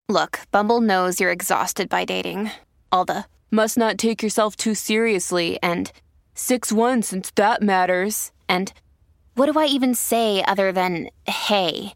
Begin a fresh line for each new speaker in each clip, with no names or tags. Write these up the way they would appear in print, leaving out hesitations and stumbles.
Look, Bumble knows you're exhausted by dating. All the must not take yourself too seriously and 6'1" since that matters. And what do I even say other than hey?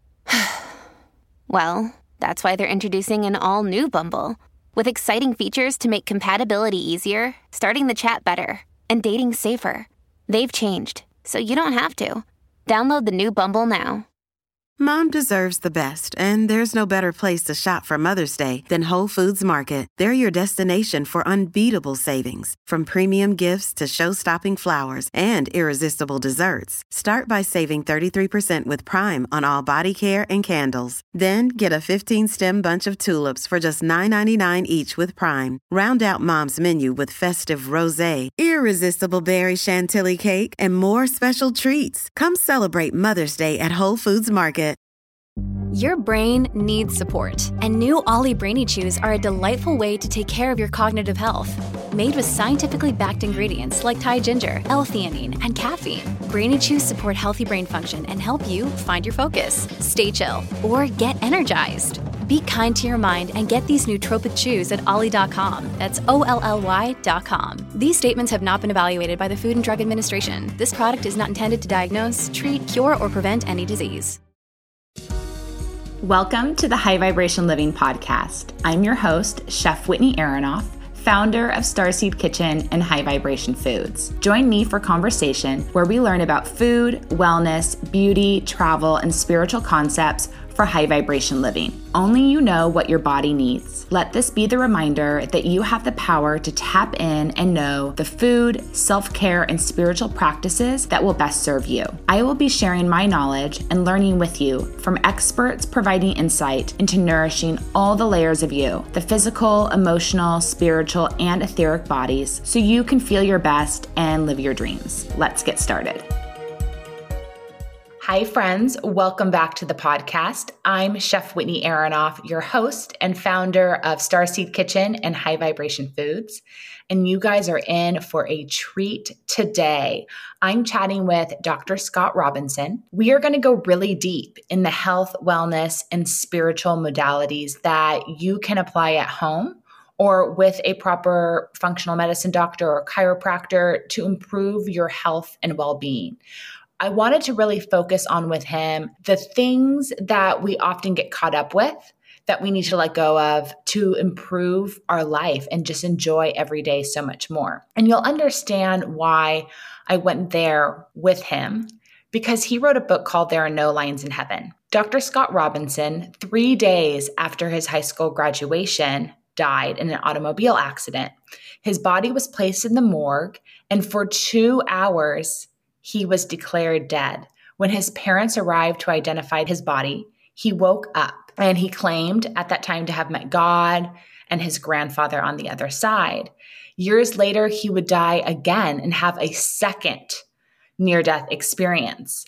Well, that's why they're introducing an all-new Bumble with exciting features to make compatibility easier, starting the chat better, and dating safer. They've changed, so you don't have to. Download the new Bumble now.
Mom deserves the best, and there's no better place to shop for Mother's Day than Whole Foods Market. They're your destination for unbeatable savings, from premium gifts to show-stopping flowers and irresistible desserts. Start by saving 33% with Prime on all body care and candles. Then get a 15-stem bunch of tulips for just $9.99 each with Prime. Round out Mom's menu with festive rosé, irresistible berry chantilly cake, and more special treats. Come celebrate Mother's Day at Whole Foods Market.
Your brain needs support, and new Ollie Brainy Chews are a delightful way to take care of your cognitive health. Made with scientifically backed ingredients like Thai ginger, L-theanine, and caffeine, Brainy Chews support healthy brain function and help you find your focus, stay chill, or get energized. Be kind to your mind and get these nootropic chews at ollie.com. That's OLLY.com. These statements have not been evaluated by the Food and Drug Administration. This product is not intended to diagnose, treat, cure, or prevent any disease.
Welcome to the High Vibration Living Podcast. I'm your host, Chef Whitney Aronoff, founder of Starseed Kitchen and High Vibration Foods. Join me for conversation where we learn about food, wellness, beauty, travel, and spiritual concepts for high vibration living. Only you know what your body needs. Let this be the reminder that you have the power to tap in and know the food, self-care, and spiritual practices that will best serve you. I will be sharing my knowledge and learning with you from experts providing insight into nourishing all the layers of you, the physical, emotional, spiritual, and etheric bodies, so you can feel your best and live your dreams. Let's get started. Hi, friends. Welcome back to the podcast. I'm Chef Whitney Aronoff, your host and founder of Starseed Kitchen and High Vibration Foods. And you guys are in for a treat today. I'm chatting with Dr. Scott Robinson. We are going to go really deep in the health, wellness, and spiritual modalities that you can apply at home or with a proper functional medicine doctor or chiropractor to improve your health and well-being. I wanted to really focus on with him the things that we often get caught up with that we need to let go of to improve our life and just enjoy every day so much more. And you'll understand why I went there with him, because he wrote a book called There Are No Lines in Heaven. Dr. Scott Robinson, 3 days after his high school graduation, died in an automobile accident. His body was placed in the morgue, and for 2 hours, he was declared dead. When his parents arrived to identify his body, he woke up and he claimed at that time to have met God and his grandfather on the other side. Years later, he would die again and have a second near-death experience.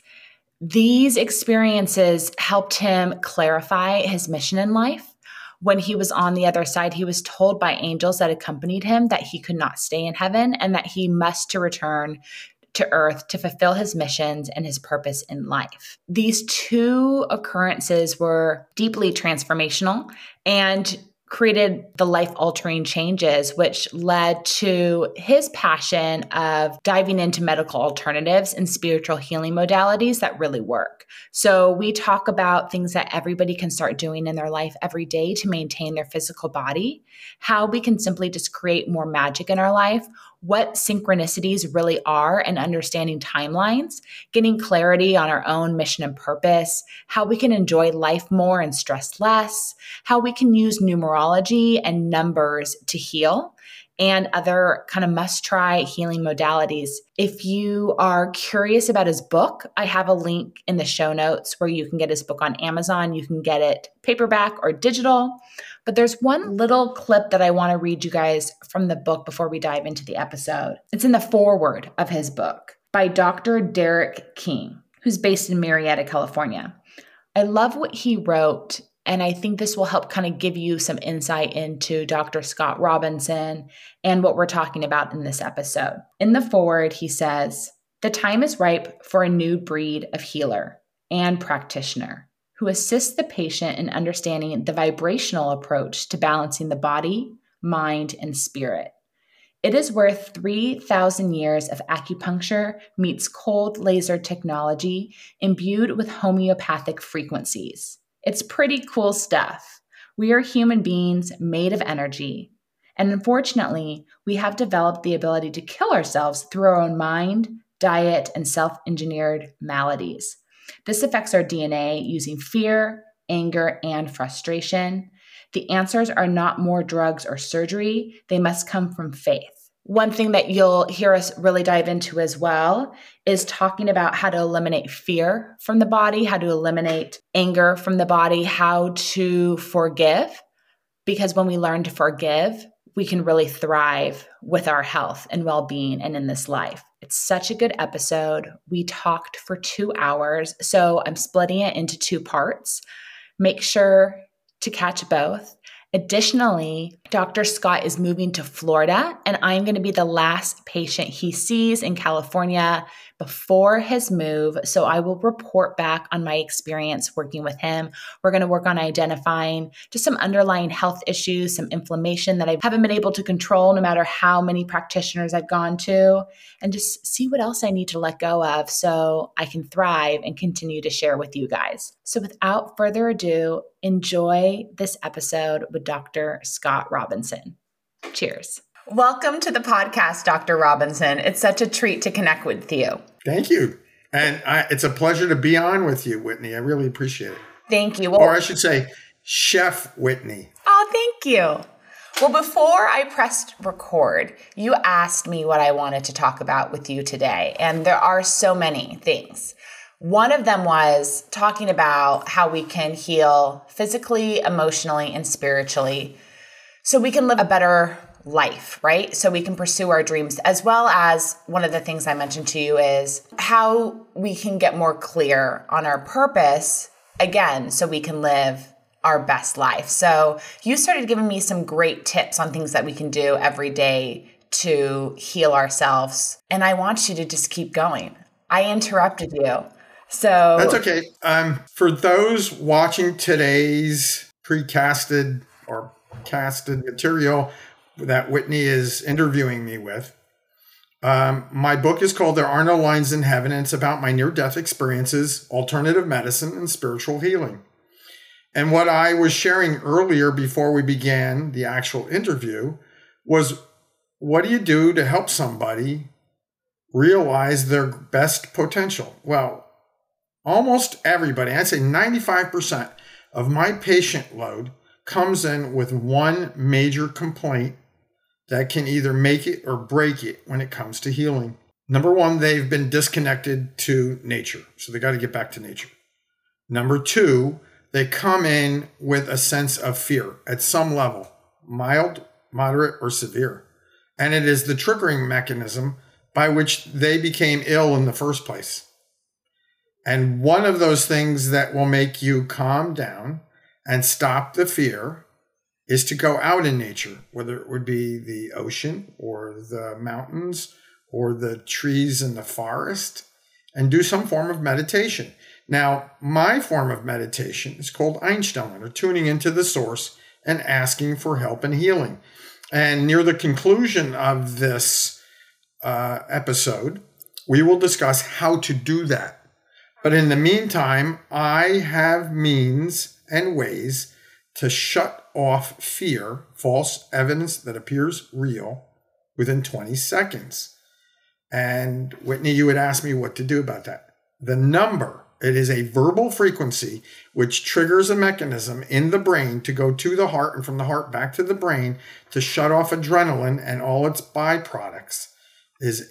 These experiences helped him clarify his mission in life. When he was on the other side, he was told by angels that accompanied him that he could not stay in heaven and that he must to return to earth to fulfill his missions and his purpose in life. These two occurrences were deeply transformational and created the life-altering changes, which led to his passion of diving into medical alternatives and spiritual healing modalities that really work. So we talk about things that everybody can start doing in their life every day to maintain their physical body, how we can simply just create more magic in our life, what synchronicities really are and understanding timelines, getting clarity on our own mission and purpose, how we can enjoy life more and stress less, how we can use numerology and numbers to heal, and other kind of must-try healing modalities. If you are curious about his book, I have a link in the show notes where you can get his book on Amazon. You can get it paperback or digital. But there's one little clip that I want to read you guys from the book before we dive into the episode. It's in the foreword of his book by Dr. Derek King, who's based in Marietta, California. I love what he wrote, and I think this will help kind of give you some insight into Dr. Scott Robinson and what we're talking about in this episode. In the foreword, he says, "The time is ripe for a new breed of healer and practitioner, who assists the patient in understanding the vibrational approach to balancing the body, mind, and spirit. It is where 3,000 years of acupuncture meets cold laser technology imbued with homeopathic frequencies. It's pretty cool stuff. We are human beings made of energy. And unfortunately, we have developed the ability to kill ourselves through our own mind, diet, and self-engineered maladies. This affects our DNA using fear, anger, and frustration. The answers are not more drugs or surgery. They must come from faith. One thing that you'll hear us really dive into as well is talking about how to eliminate fear from the body, how to eliminate anger from the body, how to forgive. Because when we learn to forgive, we can really thrive with our health and well-being and in this life. It's such a good episode. We talked for 2 hours, so I'm splitting it into 2 parts. Make sure to catch both. Additionally, Dr. Scott is moving to Florida, and I'm going to be the last patient he sees in California before his move. So I will report back on my experience working with him. We're going to work on identifying just some underlying health issues, some inflammation that I haven't been able to control no matter how many practitioners I've gone to, and just see what else I need to let go of so I can thrive and continue to share with you guys. So without further ado, enjoy this episode with Dr. Scott Robinson. Cheers. Welcome to the podcast, Dr. Robinson. It's such a treat to connect with you.
Thank you. And it's a pleasure to be on with you, Whitney. I really appreciate it.
Thank you.
Or I should say, Chef Whitney.
Oh, thank you. Well, before I pressed record, you asked me what I wanted to talk about with you today. And there are so many things. One of them was talking about how we can heal physically, emotionally, and spiritually so we can live a better life, right? So we can pursue our dreams, as well as one of the things I mentioned to you is how we can get more clear on our purpose, again, so we can live our best life. So you started giving me some great tips on things that we can do every day to heal ourselves. And I want you to just keep going. I interrupted you. So
that's okay. For those watching today's precasted or casted material that Whitney is interviewing me with, my book is called There Are No Lines in Heaven, and it's about my near-death experiences, alternative medicine, and spiritual healing. And what I was sharing earlier before we began the actual interview was, what do you do to help somebody realize their best potential? Well, almost everybody, I'd say 95% of my patient load comes in with one major complaint that can either make it or break it when it comes to healing. Number one, they've been disconnected to nature, so they got to get back to nature. Number two, they come in with a sense of fear at some level, mild, moderate, or severe. And it is the triggering mechanism by which they became ill in the first place. And one of those things that will make you calm down and stop the fear is to go out in nature, whether it would be the ocean or the mountains or the trees in the forest, and do some form of meditation. Now, my form of meditation is called Einstellung, or tuning into the source and asking for help and healing. And near the conclusion of this episode, we will discuss how to do that. But in the meantime, I have means and ways to shut off fear, false evidence that appears real, within 20 seconds. And Whitney, you would ask me what to do about that. The number, it is a verbal frequency which triggers a mechanism in the brain to go to the heart and from the heart back to the brain to shut off adrenaline and all its byproducts, is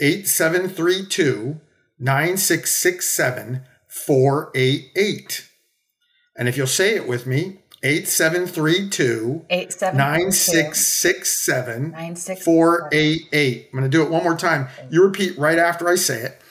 8732-9667-488. And if you'll say it with me, 8732-9667-488. I'm going to do it one more time. You repeat right after I say it.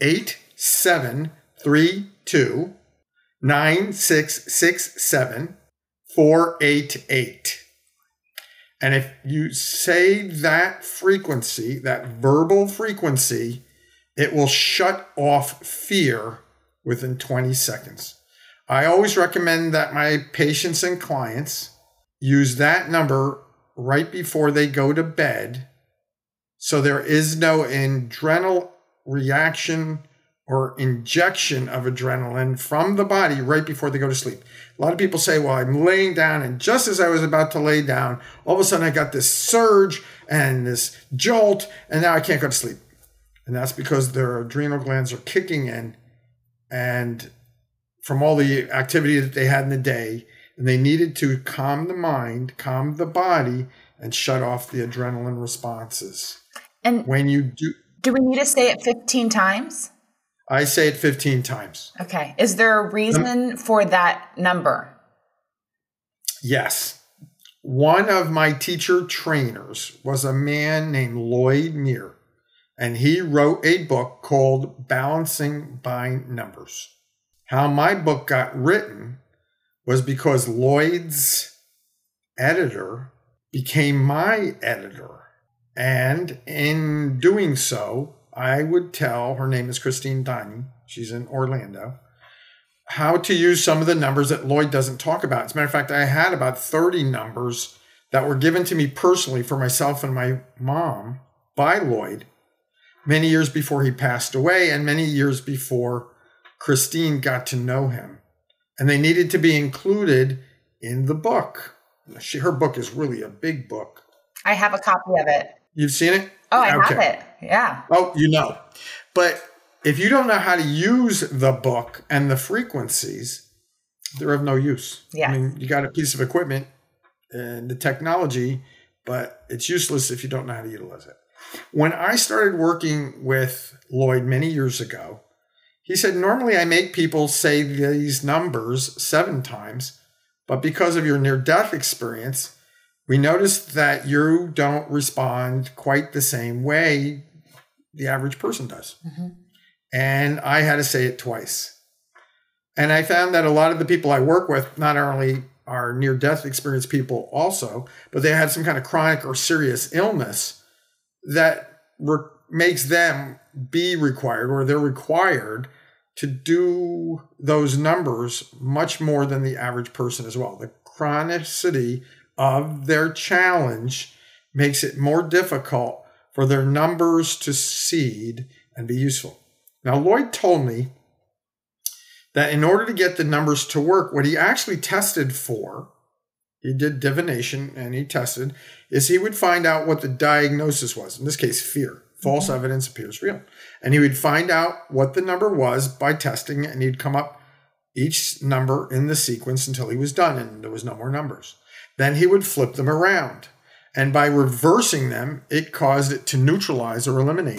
8732-9667-488. And if you say that frequency, that verbal frequency, it will shut off fear within 20 seconds. I always recommend that my patients and clients use that number right before they go to bed, so there is no adrenal reaction or injection of adrenaline from the body right before they go to sleep. A lot of people say, well, I'm laying down, and just as I was about to lay down, all of a sudden I got this surge and this jolt, and now I can't go to sleep. And that's because their adrenal glands are kicking in, and from all the activity that they had in the day, and they needed to calm the mind, calm the body, and shut off the adrenaline responses.
And
when you
do we need to say it 15 times?
I say it 15 times.
Okay. Is there a reason for that number?
Yes. One of my teacher trainers was a man named Lloyd Meir, and he wrote a book called Balancing by Numbers. How my book got written was because Lloyd's editor became my editor. And in doing so, I would tell, her name is Christine Diney, she's in Orlando, how to use some of the numbers that Lloyd doesn't talk about. As a matter of fact, I had about 30 numbers that were given to me personally for myself and my mom by Lloyd many years before he passed away and many years before Christine got to know him. And they needed to be included in the book. Her book is really a big book.
I have a copy of it.
You've seen it?
Oh, I have it. Yeah.
Oh, you know. But if you don't know how to use the book and the frequencies, they're of no use.
Yeah.
I mean, you got a piece of equipment and the technology, but it's useless if you don't know how to utilize it. When I started working with Lloyd many years ago, he said, normally I make people say these numbers 7 times, but because of your near-death experience, we noticed that you don't respond quite the same way the average person does. Mm-hmm. And I had to say it twice. And I found that a lot of the people I work with not only are near-death experience people also, but they had some kind of chronic or serious illness that makes them be required, or they're required to do those numbers much more than the average person as well. The chronicity of their challenge makes it more difficult for their numbers to seed and be useful. Now, Lloyd told me that in order to get the numbers to work, what he actually tested for, he did divination and he tested, is he would find out what the diagnosis was. In this case, fear. False evidence appears real. And he would find out what the number was by testing it, and he'd come up each number in the sequence until he was done and there was no more numbers. Then he would flip them around. And by reversing them, it caused it to neutralize or eliminate.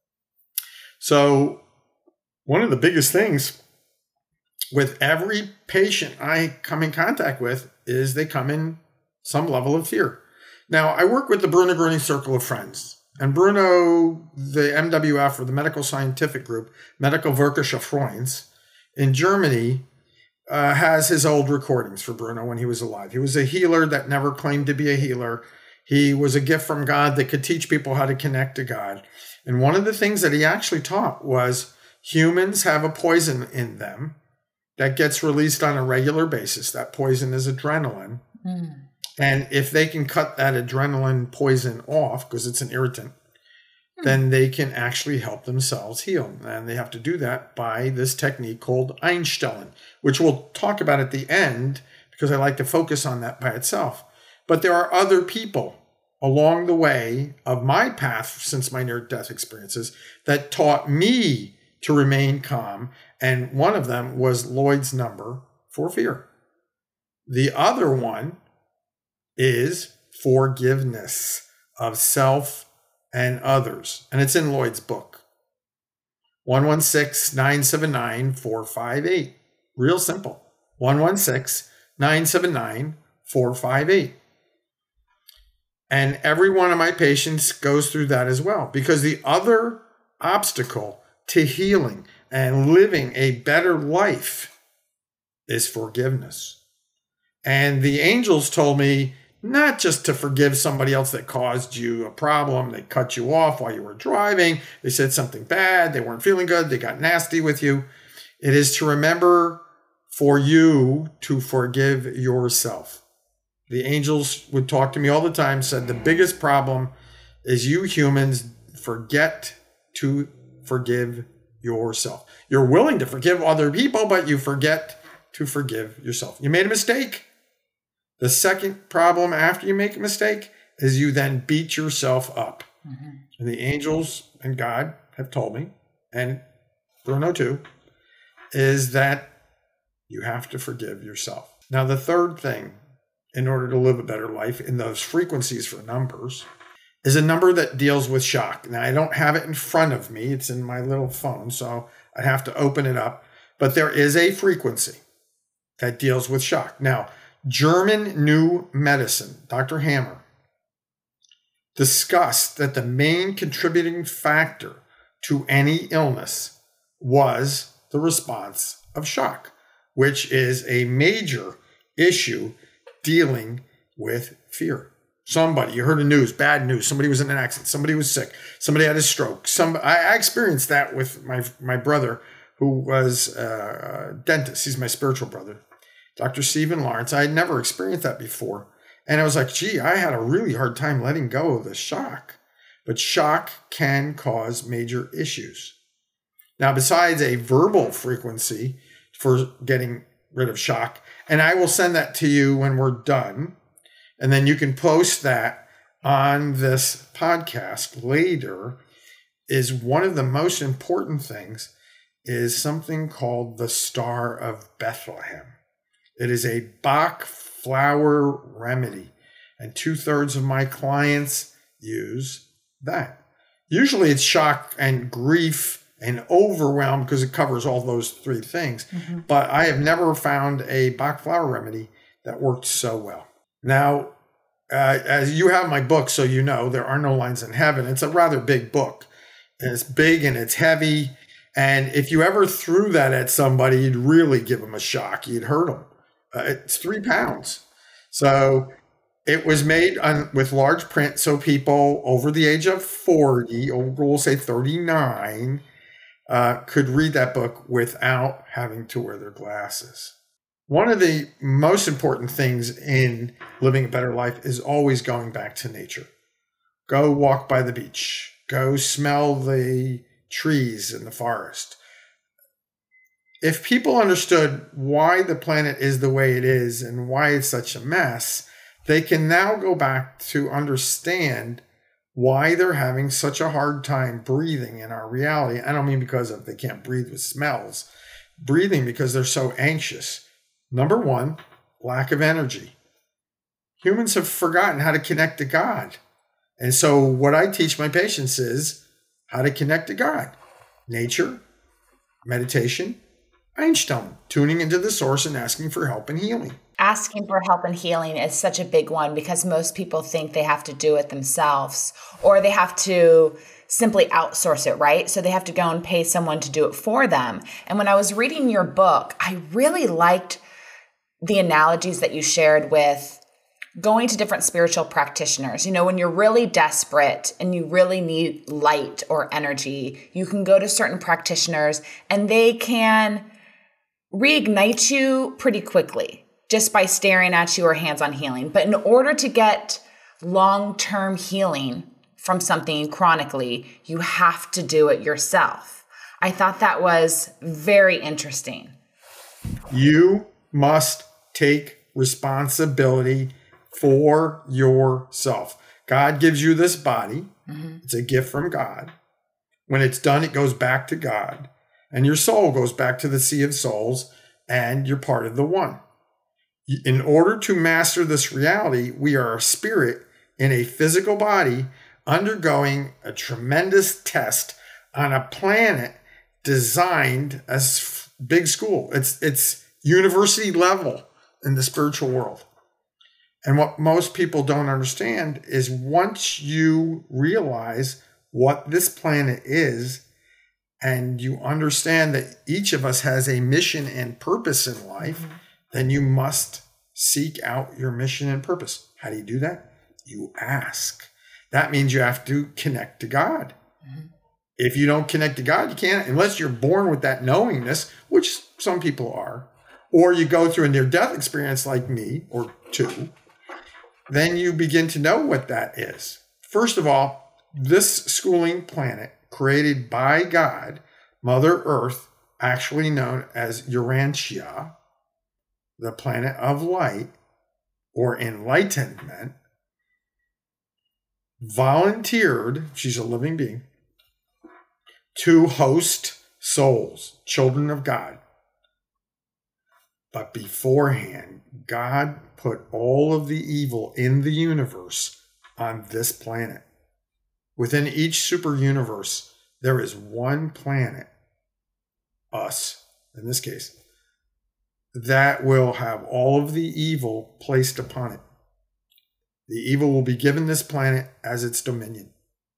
So one of the biggest things with every patient I come in contact with is they come in some level of fear. Now, I work with the Bruno Gruening Circle of Friends. And Bruno, the MWF, or the Medical Scientific Group, Medical Wirtschaftsfreunde, in Germany, has his old recordings for Bruno when he was alive. He was a healer that never claimed to be a healer. He was a gift from God that could teach people how to connect to God. And one of the things that he actually taught was humans have a poison in them that gets released on a regular basis. That poison is adrenaline. Mm. And if they can cut that adrenaline poison off, because it's an irritant, then they can actually help themselves heal. And they have to do that by this technique called Einstellen, which we'll talk about at the end, because I like to focus on that by itself. But there are other people along the way of my path since my near-death experiences that taught me to remain calm. And one of them was Lloyd's number for fear. The other one is forgiveness of self and others. And it's in Lloyd's book. 116-979-458. Real simple. 116-979-458. And every one of my patients goes through that as well. Because the other obstacle to healing and living a better life is forgiveness. And the angels told me not just to forgive somebody else that caused you a problem, they cut you off while you were driving, they said something bad, they weren't feeling good, they got nasty with you. It is to remember for you to forgive yourself. The angels would talk to me all the time, said the biggest problem is you humans forget to forgive yourself. You're willing to forgive other people, but you forget to forgive yourself. You made a mistake. The second problem after you make a mistake is you then beat yourself up. Mm-hmm. And the angels and God have told me, and Bruno too, is that you have to forgive yourself. Now, the third thing, in order to live a better life in those frequencies for numbers, is a number that deals with shock. Now, I don't have it in front of me. It's in my little phone, so I have to open it up. But there is a frequency that deals with shock. Now, German New Medicine, Dr. Hammer, discussed that the main contributing factor to any illness was the response of shock, which is a major issue dealing with fear. Somebody, you heard the news, bad news, somebody was in an accident, somebody was sick, somebody had a stroke. I experienced that with my brother, who was a dentist. He's my spiritual brother, Dr. Stephen Lawrence. I had never experienced that before. And I was like, gee, I had a really hard time letting go of the shock. But shock can cause major issues. Now, besides a verbal frequency for getting rid of shock, and I will send that to you when we're done, and then you can post that on this podcast later, is one of the most important things is something called the Star of Bethlehem. It is a Bach flower remedy, and 2/3 of my clients use that. Usually it's shock and grief and overwhelm because it covers all those three things. Mm-hmm. But I have never found a Bach flower remedy that worked so well. Now, as you have my book, so you know, There Are No Lines in Heaven. It's a rather big book. And it's big and it's heavy. And if you ever threw that at somebody, you'd really give them a shock. You'd hurt them. It's 3 pounds. So it was made with large print, so people over the age of 40, or we'll say 39, could read that book without having to wear their glasses. One of the most important things in living a better life is always going back to nature. Go walk by the beach. Go smell the trees in the forest. If people understood why the planet is the way it is and why it's such a mess, they can now go back to understand why they're having such a hard time breathing in our reality. I don't mean because they can't breathe with smells. Breathing because they're so anxious. Number one, lack of energy. Humans have forgotten how to connect to God. And so what I teach my patients is how to connect to God. Nature, meditation, Einstein, tuning into the source and asking for help and healing.
Asking for help and healing is such a big one because most people think they have to do it themselves or they have to simply outsource it, right? So they have to go and pay someone to do it for them. And when I was reading your book, I really liked the analogies that you shared with going to different spiritual practitioners. You know, when you're really desperate and you really need light or energy, you can go to certain practitioners and they can reignite you pretty quickly just by staring at you or hands-on healing. But in order to get long-term healing from something chronically, you have to do it yourself. I thought that was very interesting.
You must take responsibility for yourself. God gives you this body. Mm-hmm. It's a gift from God. When it's done, it goes back to God. And your soul goes back to the Sea of Souls, and you're part of the one. In order to master this reality, we are a spirit in a physical body undergoing a tremendous test on a planet designed as big school. It's university level in the spiritual world. And what most people don't understand is once you realize what this planet is, and you understand that each of us has a mission and purpose in life, mm-hmm. then you must seek out your mission and purpose. How do you do that? You ask. That means you have to connect to God. Mm-hmm. If you don't connect to God, you can't, unless you're born with that knowingness, which some people are, or you go through a near-death experience like me, or two, then you begin to know what that is. First of all, this schooling planet created by God, Mother Earth, actually known as Urantia, the planet of light or enlightenment, volunteered, she's a living being, to host souls, children of God. But beforehand, God put all of the evil in the universe on this planet. Within each super universe, there is one planet, us in this case, that will have all of the evil placed upon it. The evil will be given this planet as its dominion.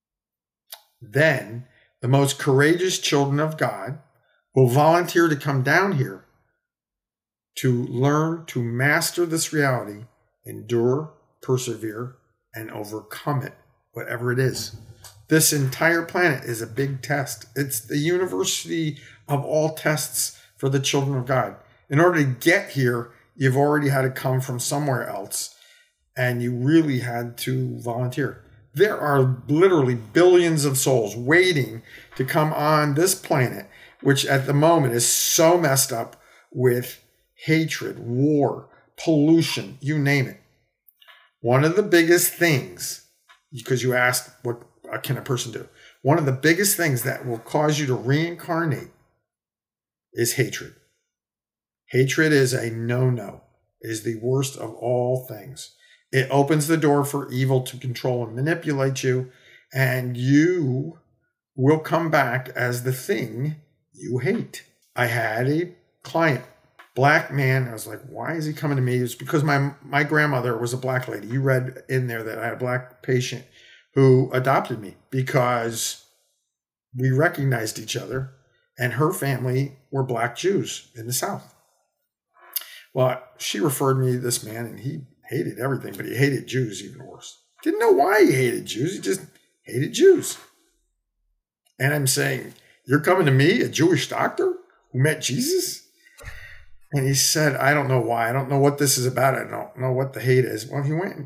Then the most courageous children of God will volunteer to come down here to learn to master this reality, endure, persevere, and overcome it, whatever it is. This entire planet is a big test. It's the university of all tests for the children of God. In order to get here, you've already had to come from somewhere else, and you really had to volunteer. There are literally billions of souls waiting to come on this planet, which at the moment is so messed up with hatred, war, pollution, you name it. One of the biggest things, because you asked what can a person do, one of the biggest things that will cause you to reincarnate is hatred. Hatred is a no-no. It is the worst of all things. It opens the door for evil to control and manipulate you, and you will come back as the thing you hate. I had a client, black man. I was like, why is he coming to me? It's because my grandmother was a black lady. You read in there that I had a black patient who adopted me because we recognized each other, and her family were black Jews in the South. Well, she referred me to this man, and he hated everything, but he hated Jews even worse. Didn't know why he hated Jews. He just hated Jews. And I'm saying, you're coming to me, a Jewish doctor who met Jesus? And he said, I don't know why. I don't know what this is about. I don't know what the hate is. Well, he went,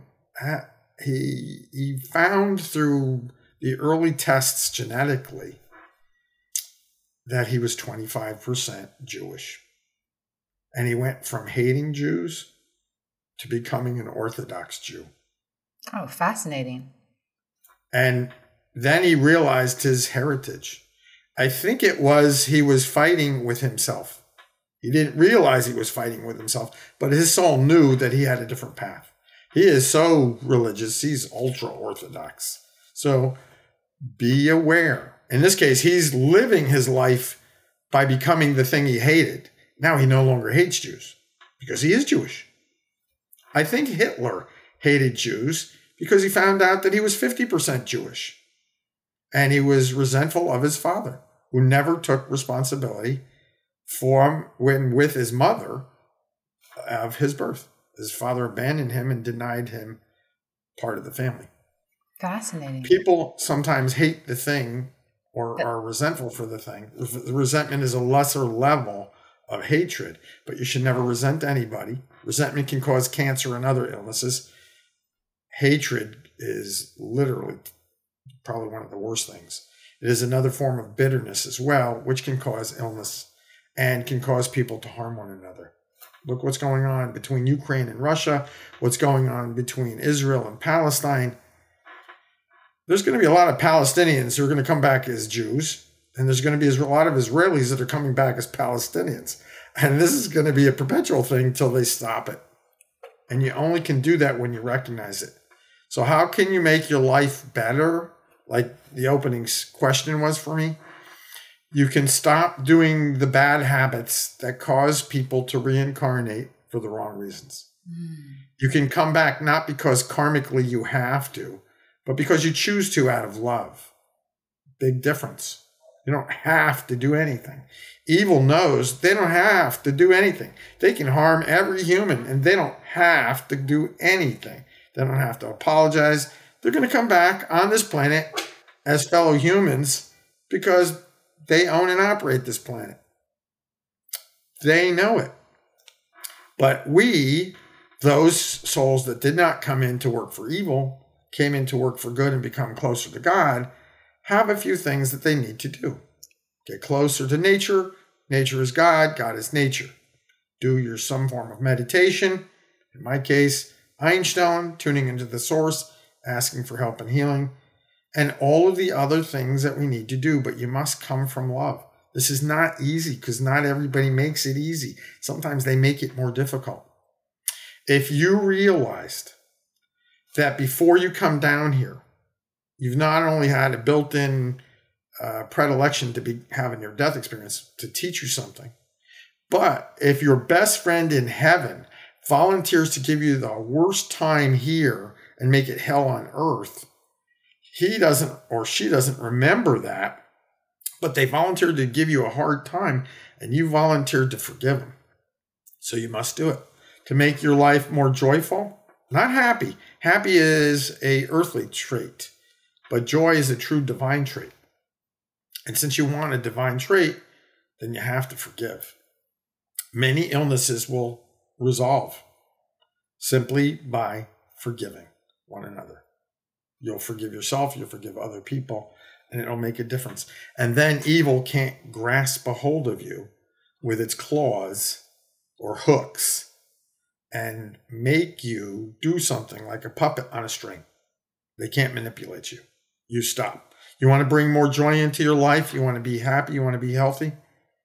he found through the early tests genetically that he was 25% Jewish. And he went from hating Jews to becoming an Orthodox Jew.
Oh, fascinating.
And then he realized his heritage. I think it was he was fighting with himself. He didn't realize he was fighting with himself, but his soul knew that he had a different path. He is so religious. He's ultra-Orthodox. So be aware. In this case, he's living his life by becoming the thing he hated. Now he no longer hates Jews because he is Jewish. I think Hitler hated Jews because he found out that he was 50% Jewish. And he was resentful of his father, who never took responsibility with his mother of his birth. His father abandoned him and denied him part of the family.
Fascinating.
People sometimes hate the thing or are resentful for the thing. Resentment is a lesser level of hatred, but you should never resent anybody. Resentment can cause cancer and other illnesses. Hatred is literally probably one of the worst things. It is another form of bitterness as well, which can cause illness and can cause people to harm one another. Look what's going on between Ukraine and Russia, what's going on between Israel and Palestine. There's going to be a lot of Palestinians who are going to come back as Jews, and there's going to be a lot of Israelis that are coming back as Palestinians. And this is going to be a perpetual thing until they stop it. And you only can do that when you recognize it. So how can you make your life better? Like the opening question was for me. You can stop doing the bad habits that cause people to reincarnate for the wrong reasons. You can come back not because karmically you have to, but because you choose to out of love. Big difference. You don't have to do anything. Evil knows they don't have to do anything. They can harm every human, and they don't have to do anything. They don't have to apologize. They're going to come back on this planet as fellow humans because they own and operate this planet. They know it. But we, those souls that did not come in to work for evil, came in to work for good and become closer to God, have a few things that they need to do. Get closer to nature. Nature is God. God is nature. Do some form of meditation. In my case, Einstein, tuning into the source, asking for help and healing, and all of the other things that we need to do. But you must come from love. This is not easy because not everybody makes it easy. Sometimes they make it more difficult. If you realized that before you come down here, you've not only had a built-in predilection to be having your death experience to teach you something, but if your best friend in heaven volunteers to give you the worst time here and make it hell on earth, he doesn't or she doesn't remember that, but they volunteered to give you a hard time and you volunteered to forgive them. So you must do it to make your life more joyful, not happy. Happy is a earthly trait, but joy is a true divine trait. And since you want a divine trait, then you have to forgive. Many illnesses will resolve simply by forgiving one another. You'll forgive yourself, you'll forgive other people, and it'll make a difference. And then evil can't grasp a hold of you with its claws or hooks and make you do something like a puppet on a string. They can't manipulate you. You stop. You want to bring more joy into your life? You want to be happy? You want to be healthy?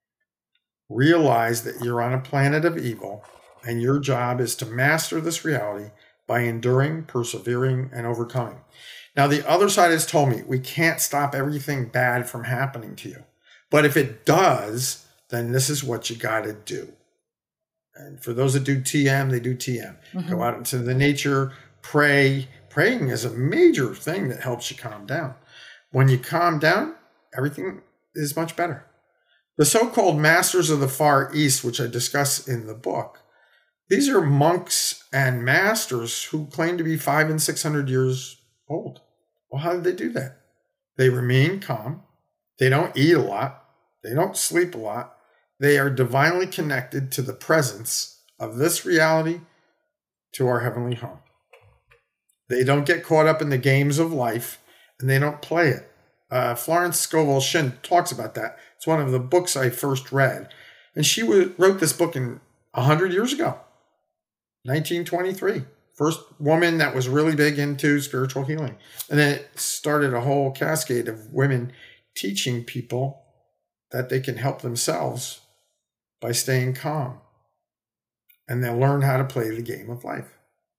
Realize that you're on a planet of evil, and your job is to master this reality by enduring, persevering, and overcoming. Now, the other side has told me we can't stop everything bad from happening to you. But if it does, then this is what you got to do. And for those that do TM, they do TM. Mm-hmm. Go out into the nature, pray. Praying is a major thing that helps you calm down. When you calm down, everything is much better. The so-called masters of the Far East, which I discuss in the book, these are monks and masters who claim to be 500 and 600 years old. Well, how did they do that? They remain calm. They don't eat a lot. They don't sleep a lot. They are divinely connected to the presence of this reality, to our heavenly home. They don't get caught up in the games of life, and they don't play it. Florence Scovel Shinn talks about that. It's one of the books I first read. And she wrote this book 100 years ago, 1923. First woman that was really big into spiritual healing. And then it started a whole cascade of women teaching people that they can help themselves by staying calm. And they'll learn how to play the game of life.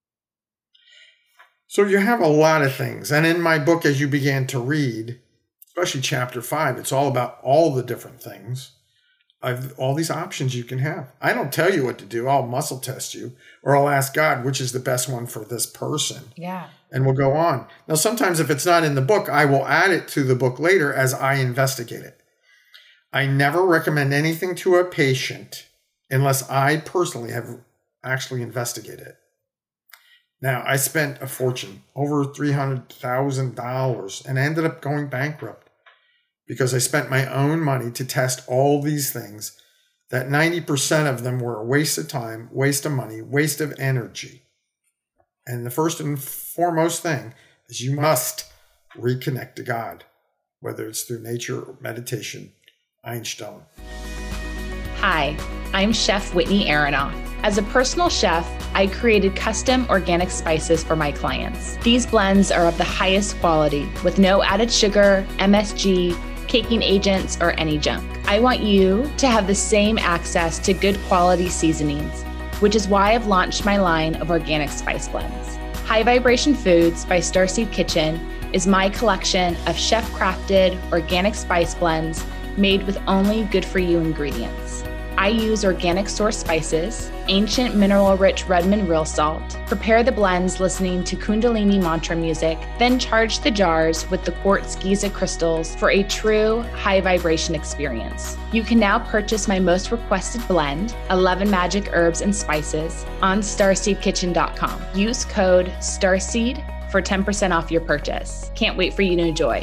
So you have a lot of things. And in my book, as you began to read, especially chapter 5, it's all about all the different things, all these options you can have. I don't tell you what to do. I'll muscle test you, or I'll ask God, which is the best one for this person.
Yeah.
And we'll go on. Now, sometimes if it's not in the book, I will add it to the book later as I investigate it. I never recommend anything to a patient unless I personally have actually investigated it. Now, I spent a fortune, over $300,000, and ended up going bankrupt because I spent my own money to test all these things, that 90% of them were a waste of time, waste of money, waste of energy. And the first and foremost thing is you must reconnect to God, whether it's through nature or meditation. Einstein.
Hi, I'm Chef Whitney Aronoff. As a personal chef, I created custom organic spices for my clients. These blends are of the highest quality with no added sugar, MSG, caking agents, or any junk. I want you to have the same access to good quality seasonings, which is why I've launched my line of organic spice blends. High Vibration Foods by Starseed Kitchen is my collection of chef-crafted organic spice blends made with only good-for-you ingredients. I use organic source spices, ancient mineral-rich Redmond real salt, prepare the blends listening to Kundalini mantra music, then charge the jars with the quartz Giza crystals for a true high-vibration experience. You can now purchase my most requested blend, 11 Magic Herbs and Spices, on StarseedKitchen.com. Use code STARSEED for 10% off your purchase. Can't wait for you to enjoy.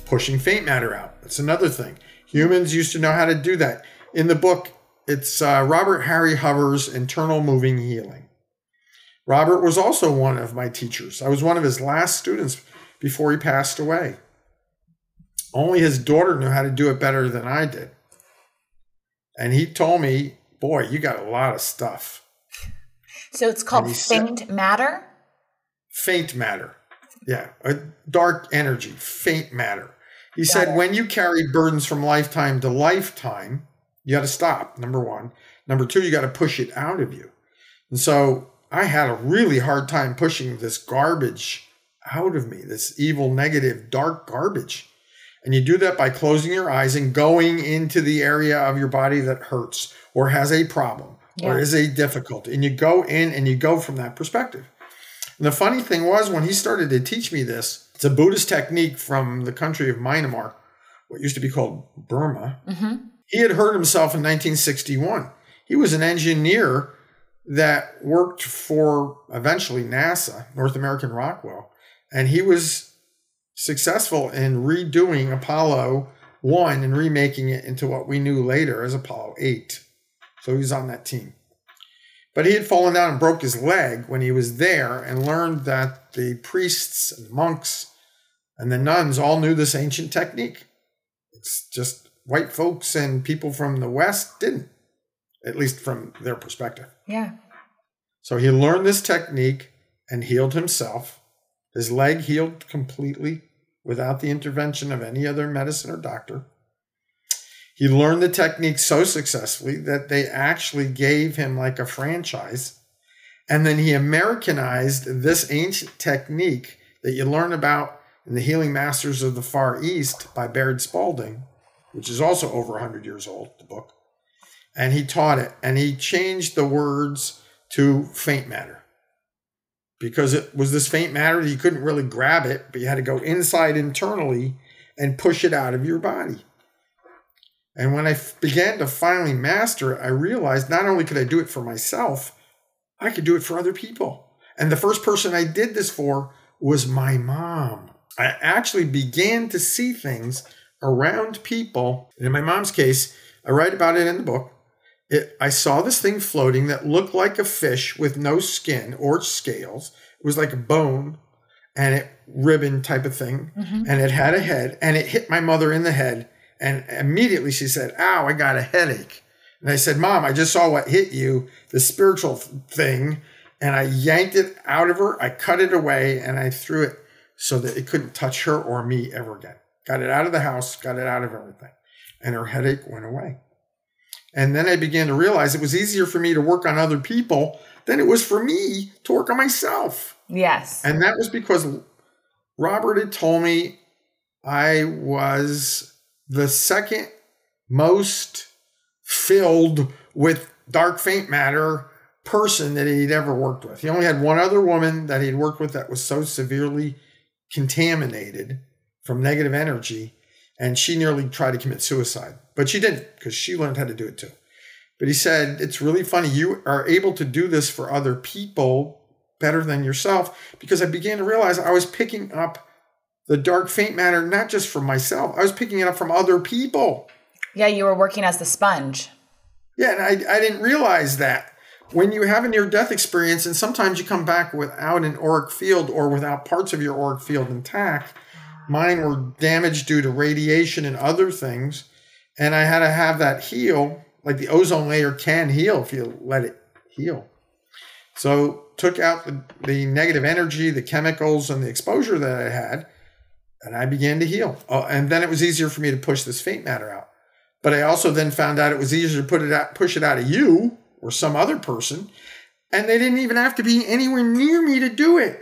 pushing faint matter out. That's another thing. Humans used to know how to do that. In the book, it's Robert Harry Hovers' Internal Moving Healing. Robert was also one of my teachers. I was one of his last students before he passed away. Only his daughter knew how to do it better than I did. And he told me, boy, you got a lot of stuff.
So it's called faint matter?
Faint matter. Yeah. A dark energy, faint matter. He said, when you carry burdens from lifetime to lifetime, you got to stop, number one. Number two, you got to push it out of you. And so I had a really hard time pushing this garbage out of me, this evil, negative, dark garbage. And you do that by closing your eyes and going into the area of your body that hurts or has a problem or is a difficulty. And you go in and you go from that perspective. And the funny thing was, when he started to teach me this, it's a Buddhist technique from the country of Myanmar, what used to be called Burma. Mm-hmm. He had hurt himself in 1961. He was an engineer that worked for eventually NASA, North American Rockwell. And he was successful in redoing Apollo 1 and remaking it into what we knew later as Apollo 8. So he was on that team. But he had fallen down and broke his leg when he was there and learned that the priests and monks and the nuns all knew this ancient technique. It's just white folks and people from the West didn't, at least from their perspective.
Yeah.
So he learned this technique and healed himself. His leg healed completely without the intervention of any other medicine or doctor. He learned the technique so successfully that they actually gave him like a franchise. And then he Americanized this ancient technique that you learn about in The Healing Masters of the Far East by Baird Spalding, which is also over 100 years old, the book. And he taught it. And he changed the words to faint matter. Because it was this faint matter that you couldn't really grab it, but you had to go inside internally and push it out of your body. And when I began to finally master it, I realized not only could I do it for myself, I could do it for other people. And the first person I did this for was my mom. I actually began to see things around people. And in my mom's case, I write about it in the book. I saw this thing floating that looked like a fish with no skin or scales. It was like a bone and a ribbon type of thing. Mm-hmm. And it had a head, and it hit my mother in the head. And immediately she said, ow, I got a headache. And I said, Mom, I just saw what hit you, the spiritual thing. And I yanked it out of her. I cut it away and I threw it so that it couldn't touch her or me ever again. Got it out of the house, got it out of everything. And her headache went away. And then I began to realize it was easier for me to work on other people than it was for me to work on myself.
Yes.
And that was because Robert had told me I was the second most filled with dark faint matter person that he'd ever worked with. He only had one other woman that he'd worked with that was so severely contaminated from negative energy, and she nearly tried to commit suicide. But she didn't, because she learned how to do it too. But he said, it's really funny. You are able to do this for other people better than yourself, because I began to realize I was picking up the dark faint matter, not just from myself. I was picking it up from other people.
Yeah, you were working as the sponge.
Yeah, and I didn't realize that. When you have a near-death experience, and sometimes you come back without an auric field or without parts of your auric field intact, mine were damaged due to radiation and other things, and I had to have that heal, like the ozone layer can heal if you let it heal. So took out the negative energy, the chemicals, and the exposure that I had, and I began to heal. And then it was easier for me to push this faint matter out. But I also then found out it was easier to push it out of you or some other person, and they didn't even have to be anywhere near me to do it.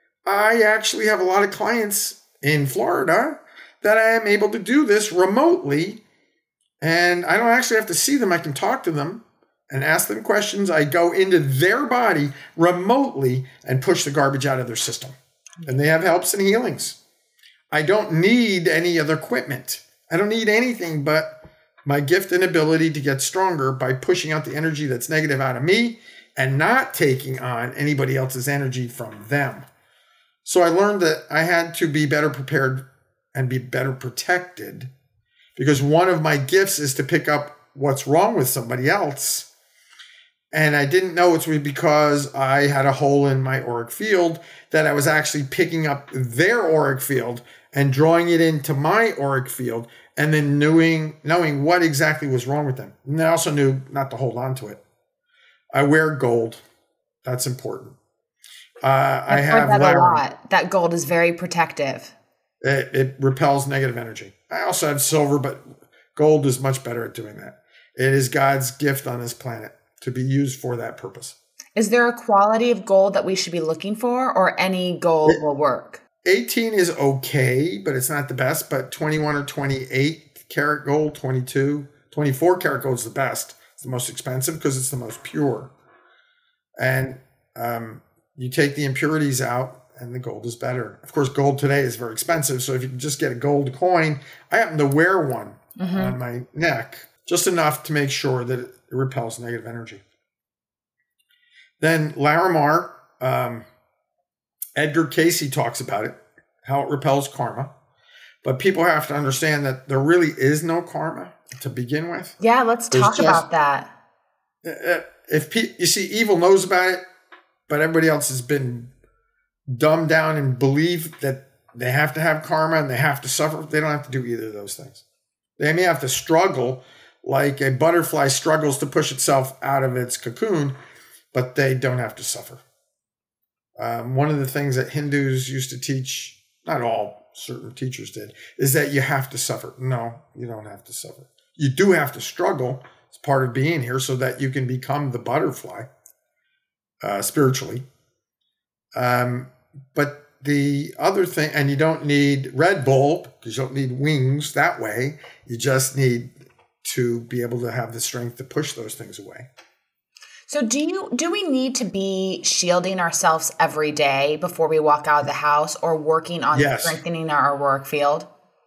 I actually have a lot of clients in Florida that I am able to do this remotely, and I don't actually have to see them. I can talk to them and ask them questions. I go into their body remotely and push the garbage out of their system, and they have helps and healings. I don't need any other equipment. I don't need anything but my gift and ability to get stronger by pushing out the energy that's negative out of me and not taking on anybody else's energy from them. So I learned that I had to be better prepared and be better protected, because one of my gifts is to pick up what's wrong with somebody else. And I didn't know it was because I had a hole in my auric field that I was actually picking up their auric field and drawing it into my auric field, and then knowing what exactly was wrong with them. And I also knew not to hold on to it. I wear gold. That's important. I have
that a lot. That gold is very protective.
It repels negative energy. I also have silver, but gold is much better at doing that. It is God's gift on this planet to be used for that purpose.
Is there a quality of gold that we should be looking for, or any gold will work?
18 is okay, but it's not the best. But 21 or 28 karat gold, 22, 24 karat gold is the best. It's the most expensive because it's the most pure. And you take the impurities out, and the gold is better. Of course, gold today is very expensive. So if you can just get a gold coin, I happen to wear one on my neck, just enough to make sure that it repels negative energy. Then Larimar, Edgar Casey talks about it, how it repels karma. But people have to understand that there really is no karma to begin with.
Yeah, let's talk about that.
You see, evil knows about it, but everybody else has been dumbed down and believe that they have to have karma and they have to suffer. They don't have to do either of those things. They may have to struggle like a butterfly struggles to push itself out of its cocoon, but they don't have to suffer. One of the things that Hindus used to teach, not all, certain teachers did, is that you have to suffer. No, you don't have to suffer. You do have to struggle. It's part of being here so that you can become the butterfly spiritually. But the other thing, and you don't need Red Bull because you don't need wings that way. You just need to be able to have the strength to push those things away.
So do we need to be shielding ourselves every day before we walk out of the house, or working on strengthening our auric field?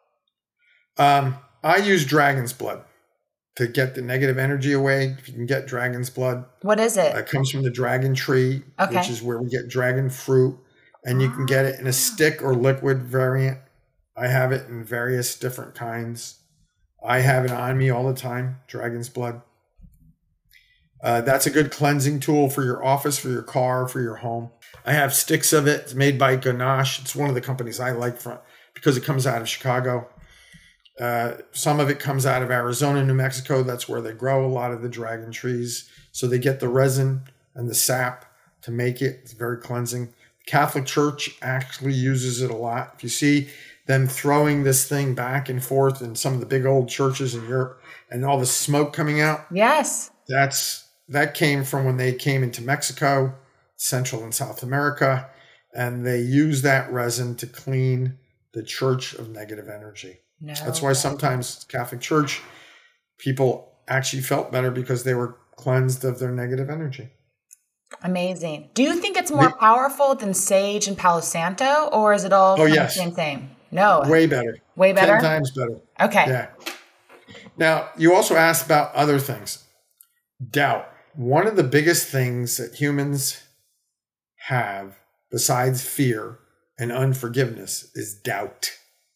I use dragon's blood to get the negative energy away. If you can get dragon's blood.
What is it?
It comes from the dragon tree, which is where we get dragon fruit. And you can get it in a stick or liquid variant. I have it in various different kinds. I have it on me all the time, dragon's blood. That's a good cleansing tool for your office, for your car, for your home. I have sticks of it. It's made by Ganache. It's one of the companies I like because it comes out of Chicago. Some of it comes out of Arizona, New Mexico. That's where they grow a lot of the dragon trees. So they get the resin and the sap to make it. It's very cleansing. The Catholic Church actually uses it a lot. If you see them throwing this thing back and forth in some of the big old churches in Europe and all the smoke coming out.
Yes.
That came from when they came into Mexico, Central and South America, and they use that resin to clean the church of negative energy. No. That's why sometimes Catholic Church people actually felt better because they were cleansed of their negative energy.
Amazing. Do you think it's more powerful than sage and Palo Santo, or is it all the same thing? No.
Way better.
Way better?
10 times better.
Okay.
Yeah. Now, you also asked about other things. Doubt. One of the biggest things that humans have, besides fear and unforgiveness, is doubt.